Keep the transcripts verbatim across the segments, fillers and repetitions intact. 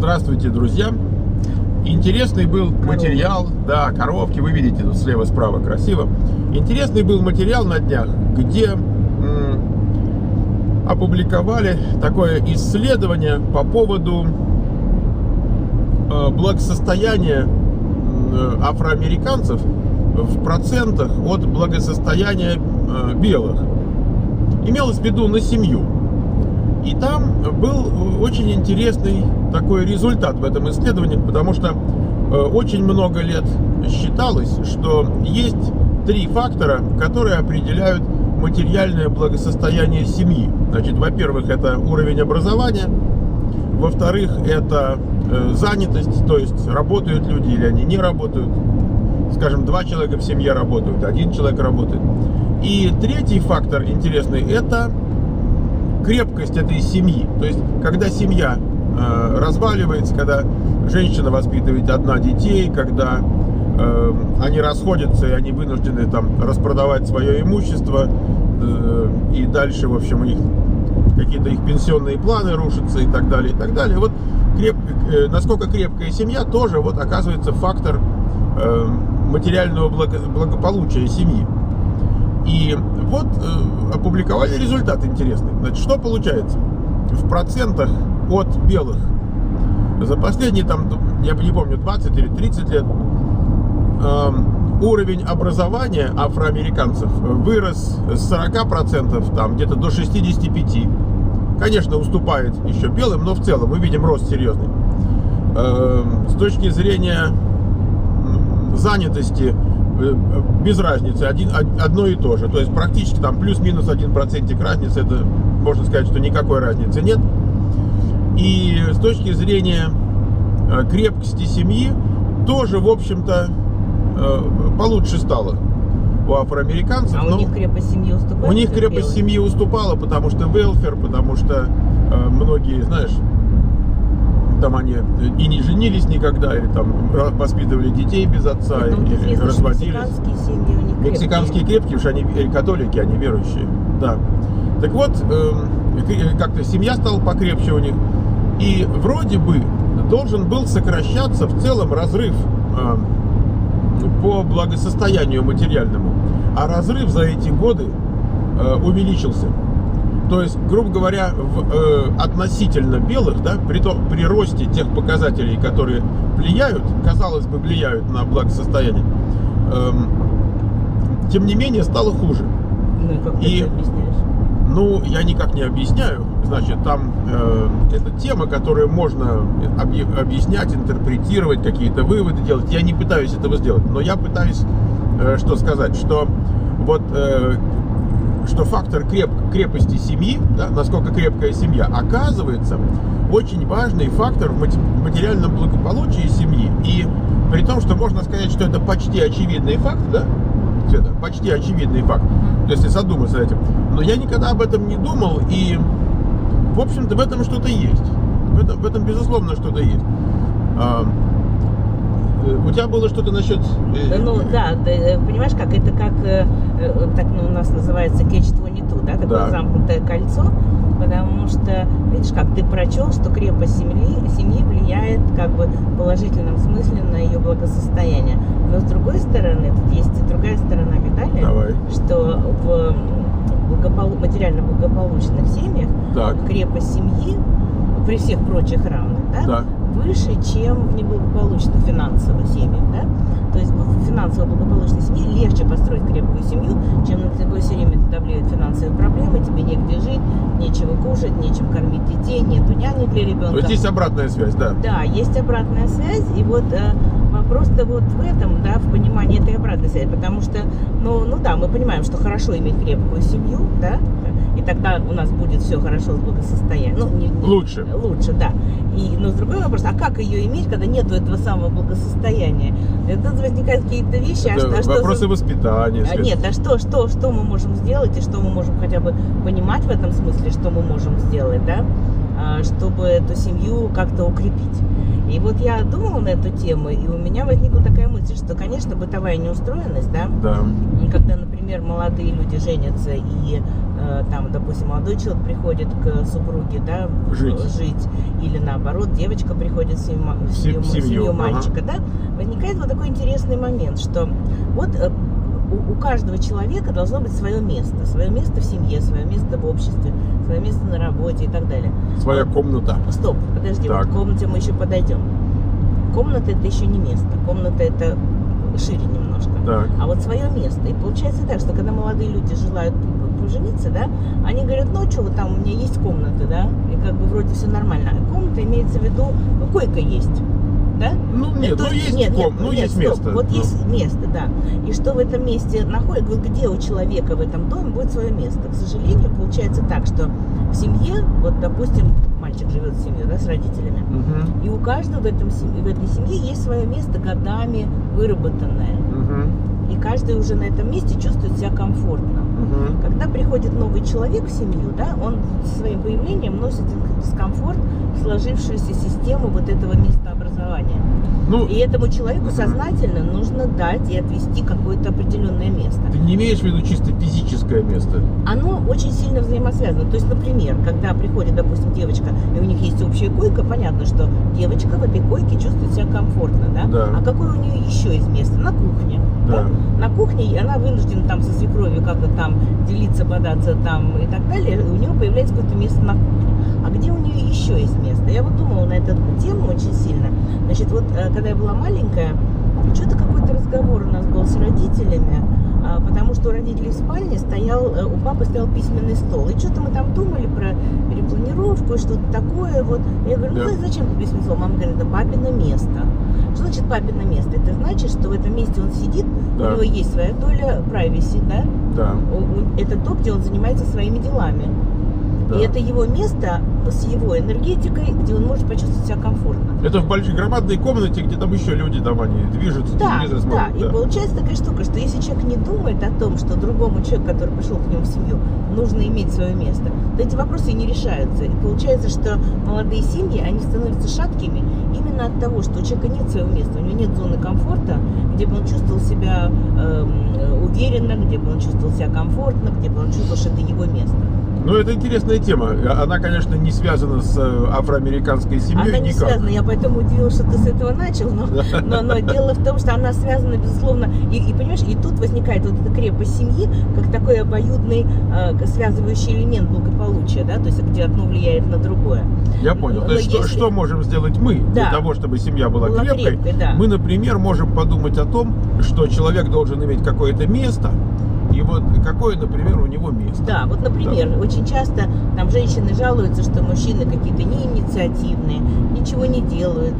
Здравствуйте, друзья! Интересный был коровки. материал, да, коровки, вы видите тут слева-справа красиво. Интересный был материал на днях, где м, опубликовали такое исследование по поводу э, благосостояния э, афроамериканцев в процентах от благосостояния э, белых. Имелось в виду на семью. И там был очень интересный такой результат в этом исследовании, потому что э, очень много лет считалось, что есть три фактора, которые определяют материальное благосостояние семьи. Значит, во-первых, это уровень образования, во-вторых, это э, занятость, то есть работают люди или они не работают. Скажем, два человека в семье работают, один человек работает. И третий фактор интересный – это крепкость этой семьи. То есть, когда семья э, разваливается, когда женщина воспитывает одна детей, когда э, они расходятся и они вынуждены там распродавать свое имущество, э, и дальше, в общем, у них какие-то их пенсионные планы рушатся и так далее, и так далее. Вот креп, э, насколько крепкая семья, тоже вот оказывается фактор э, материального благо, благополучия семьи. И вот э, опубликовали результат интересный. Значит, что получается? В процентах от белых за последние, там, я не помню, двадцать или тридцать лет э, уровень образования афроамериканцев вырос с сорока процентов там, где-то до шестидесяти пяти процентов. Конечно, уступает еще белым, но в целом мы видим рост серьезный. Э, с точки зрения занятости, без разницы, один, одно и то же. То есть практически там плюс-минус один процентик разницы, это можно сказать, что никакой разницы нет. И с точки зрения крепкости семьи тоже, в общем-то, получше стало у афроамериканцев. А у них крепость семьи уступала? У них крепость семьи уступала, потому что велфер, потому что многие, знаешь, там они и не женились никогда, или там воспитывали детей без отца, ну, или разводились. Мексиканские семьи у них крепкие. Мексиканские крепкие, уж они католики, они верующие. Да. Так вот, э, как-то семья стала покрепче у них. И вроде бы должен был сокращаться в целом разрыв э, по благосостоянию материальному. А разрыв за эти годы э, увеличился. То есть, грубо говоря, в, э, относительно белых, да, при, то, при росте тех показателей, которые влияют, казалось бы, влияют на благосостояние, э, тем не менее стало хуже. Ну и как ты и, это объясняешь? Ну, я никак не объясняю. Значит, там э, это тема, которую можно объяснять, интерпретировать, какие-то выводы делать. Я не пытаюсь этого сделать, но я пытаюсь, э, что сказать, что вот... Э, что фактор креп, крепости семьи, да, насколько крепкая семья, оказывается очень важный фактор в материальном благополучии семьи. И при том, что можно сказать, что это почти очевидный факт, да, это почти очевидный факт, то есть если задуматься над этим. Но я никогда об этом не думал, и, в общем-то, в этом что-то есть. В этом, в этом безусловно, что-то есть. У тебя было что-то насчет... Ну да, ты понимаешь, как это как, так ну, у нас называется catch двадцать два, да, такое да. замкнутое кольцо, потому что, видишь, как ты прочел, что крепость семьи, семьи влияет как бы в положительном смысле на ее благосостояние. Но с другой стороны, тут есть и другая сторона медали, Давай. что в благополу... материально благополучных семьях так. крепость семьи при всех прочих равных, да, да. выше, чем в неблагополучных финансовых семьях, да? То есть в финансово благополучной семье легче построить крепкую семью, чем на такой семье давлеют финансовые проблемы, тебе негде жить, нечего кушать, нечем кормить детей, нету няни для ребенка. То есть есть обратная связь, да? Да, есть обратная связь, и вот э, вопрос-то вот в этом, да, в понимании этой обратной связи, потому что, ну, ну да, мы понимаем, что хорошо иметь крепкую семью, да, и тогда у нас будет все хорошо с благосостоянием. Ну, не, не, лучше. Лучше, да. И, но с другой вопрос, а как ее иметь, когда нету этого самого благосостояния? Это возникают какие-то вещи. Это а, а вопросы что, воспитания. А, нет, а что, что, что мы можем сделать, и что мы можем хотя бы понимать в этом смысле, что мы можем сделать, да, чтобы эту семью как-то укрепить. И вот я думала на эту тему, и у меня возникла такая мысль, что, конечно, бытовая неустроенность, да, да. когда, например, молодые люди женятся и там, допустим, молодой человек приходит к супруге, да, жить, жить или наоборот, девочка приходит в семью, в семью, в семью, семью мальчика, ага. да, возникает вот такой интересный момент, что вот у, у каждого человека должно быть свое место, свое место в семье, свое место в обществе, свое место на работе и так далее. Своя вот, комната. Стоп, подожди, так. вот к комнате мы еще подойдем. Комната это еще не место, комната это шире немножко. Так. А вот свое место. И получается так, что когда молодые люди желают пожениться, да, они говорят, ну что, вот там у меня есть комната, да, и как бы вроде все нормально. А комната имеется в виду, койка есть, да? Ну нет, это, ну есть, нет, ком, нет, ну нет, есть стоп, место. Вот ну. есть место, да. И что в этом месте находится, где у человека в этом доме будет свое место. К сожалению, получается так, что в семье, вот допустим, мальчик живет в семье, да, с родителями, угу. и у каждого в, этом, в этой семье есть свое место, годами выработанное. Угу. И каждый уже на этом месте чувствует себя комфортно. Угу. Когда приходит новый человек в семью, да, он своим появлением носит дискомфорт в сложившуюся систему вот этого местообразования. Ну, и этому человеку угу. сознательно нужно дать и отвести какое-то определенное место. Ты не имеешь в виду чисто физическое место? Оно очень сильно взаимосвязано. То есть, например, когда приходит, допустим, девочка, и у них есть общая койка, понятно, что девочка в этой койке чувствует себя комфортно, да? Да. А какое у нее еще есть место? На кухне. Да. Да? На кухне она вынуждена там со свекровью как-то там делиться, бодаться там и так далее. У нее появляется какое-то место на кухне. А где у нее еще есть место? Я вот думала на эту тему очень сильно. Значит, вот когда я была маленькая, что-то какой-то разговор у нас был с родителями, потому что у родителей в спальне стоял, у папы стоял письменный стол. И что-то мы там думали про перепланировку и что-то такое. Вот. Я говорю, ну да. зачем письменный стол? Мама говорит, это папино место. Что значит папино место? Это значит, что в этом месте он сидит, да. у него есть своя доля privacy, да? Да. Это то, где он занимается своими делами. Да. И это его место с его энергетикой, где он может почувствовать себя комфортно. Это в большой громадной комнате, где там еще люди, там они движутся, да, телевизор смотрят. Да, да, и получается такая штука, что если человек не думает о том, что другому человеку, который пришел к нему в семью, нужно иметь свое место, то эти вопросы и не решаются. И получается, что молодые семьи, они становятся шаткими именно от того, что у человека нет своего места, у него нет зоны комфорта, где бы он чувствовал себя э, уверенно, где бы он чувствовал себя комфортно, где бы он чувствовал, что это его место. Ну, это интересная тема. Она, конечно, не связана с афроамериканской семьей. Она не никак. связана. Я поэтому удивилась, что ты с этого начал. Но, но, но дело в том, что она связана, безусловно. И, и понимаешь, и тут возникает вот эта крепость семьи, как такой обоюдный э, связывающий элемент благополучия, да, то есть где одно влияет на другое. Я понял. Но то есть, если... что, что можем сделать мы да. для того, чтобы семья была, была крепкой? крепкой да. Мы, например, можем подумать о том, что человек должен иметь какое-то место. И вот какое, например, у него место. Да, вот, например, да. очень часто там женщины жалуются, что мужчины какие-то неинициативные, ничего не делают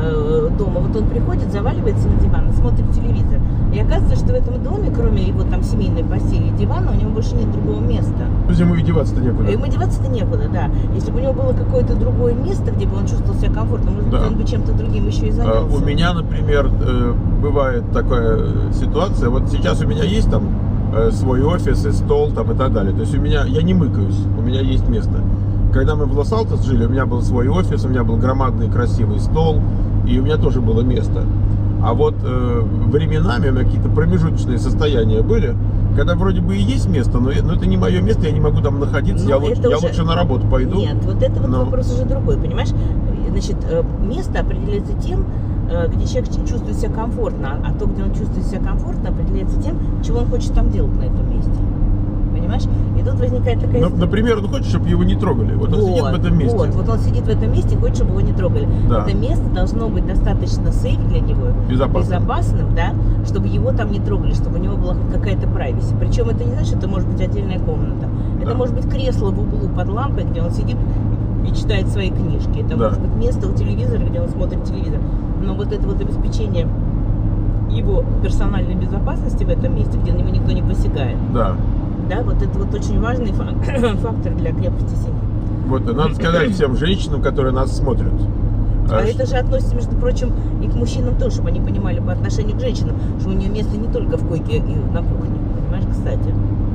э, дома. Вот он приходит, заваливается на диван, смотрит телевизор. И оказывается, что в этом доме, кроме его там семейной постели и дивана, у него больше нет другого места. То есть ему и деваться-то некуда. Ему деваться-то некуда, да. Если бы у него было какое-то другое место, где бы он чувствовал себя комфортно, может быть, да. он бы чем-то другим еще и занялся. А, у меня, например, э, бывает такая ситуация. Вот сейчас у меня есть там свой офис и стол там и так далее. То есть у меня, я не мыкаюсь, у меня есть место. Когда мы в Лос-Алтос жили, у меня был свой офис, у меня был громадный красивый стол, и у меня тоже было место. А вот э, временами у меня какие-то промежуточные состояния были, когда вроде бы и есть место, но, но это не мое место, я не могу там находиться, но я, лучше, уже... я лучше на работу пойду. Нет, вот это вот но... вопрос уже другой, понимаешь? Значит, место определяется тем, где человек чувствует себя комфортно, а то, где он чувствует себя комфортно, определяется тем, чего он хочет там делать на этом месте. Понимаешь? И тут возникает такая... Но, например, он хочет, чтобы его не трогали. Вот, вот он сидит в этом месте. Вот, вот он сидит в этом месте и хочет, чтобы его не трогали. Да. Это место должно быть достаточно сейф для него, безопасным. безопасным, да, чтобы его там не трогали, чтобы у него была хоть какая-то privacy. Причем это не значит, что это может быть отдельная комната. Это да. может быть кресло в углу под лампой, где он сидит и читает свои книжки. Это да. может быть место у телевизора, где он смотрит телевизор. Но вот это вот обеспечение его персональной безопасности в этом месте, где на него никто не посягает. Да. Да, вот это вот очень важный фактор для крепости семьи. Вот, надо сказать всем женщинам, которые нас смотрят. А, а это же относится, между прочим, и к мужчинам тоже, чтобы они понимали по отношению к женщинам, что у нее место не только в койке и на кухне. Понимаешь, кстати?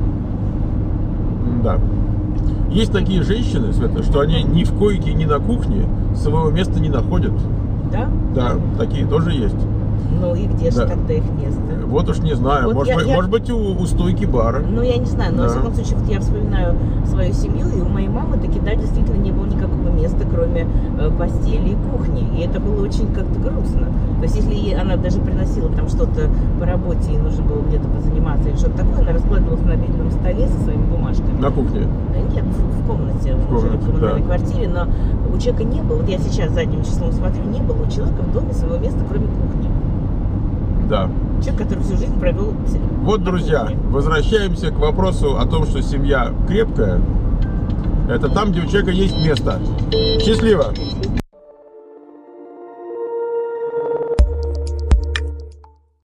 Да. Есть такие женщины, Света, что они ни в койке, ни на кухне своего места не находят. Да? Да, такие тоже есть. Ну и где же Да. тогда их место? Вот уж не знаю. Вот может, я- быть, я- может быть, у, у стойки бара. Ну, я не знаю, но, Да. во всяком случае, вот я вспоминаю свою семью, и у моей мамы таки, да, действительно не было никакого места, кроме э, постели и кухни. И это было очень как-то грустно. То есть, если ей- она даже приносила там что-то по работе, и нужно было где-то позаниматься или что-то такое, она раскладывалась на обеденном столе со своими бумажками. На кухне. Э, Нет, в, в комнате, в, комнате, в коммунальной да. квартире, но у человека не было, вот я сейчас задним числом смотрю, не было у человека в доме своего места, кроме кухни. Да. Человек, который всю жизнь провел Вот, на друзья, кухне. возвращаемся к вопросу о том, что семья крепкая. Это там, где у человека есть место. Счастливо!